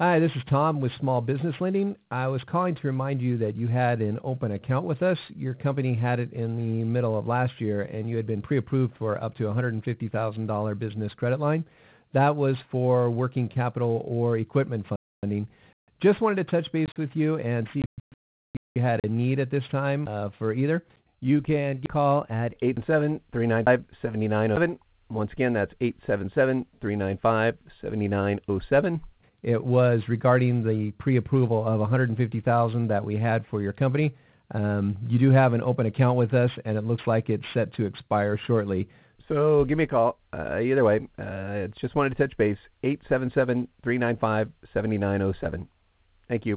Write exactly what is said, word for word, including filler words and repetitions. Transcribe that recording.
Hi, this is Tom with Small Business Lending. I was calling to remind you that you had an open account with us. Your company had it in the middle of last year, and you had been pre-approved for up to one hundred fifty thousand dollars business credit line. That was for working capital or equipment funding. Just wanted to touch base with you and see if you had a need at this time uh, for either. You can call at eight seven seven, three nine five, seven nine zero seven. Once again, that's eight seven seven, three nine five, seven nine zero seven. It was regarding the pre-approval of one hundred fifty thousand dollars that we had for your company. Um, you do have an open account with us, and it looks like it's set to expire shortly. So give me a call. Uh, either way, uh, just wanted to touch base, eight seven seven, three nine five, seven nine zero seven. Thank you.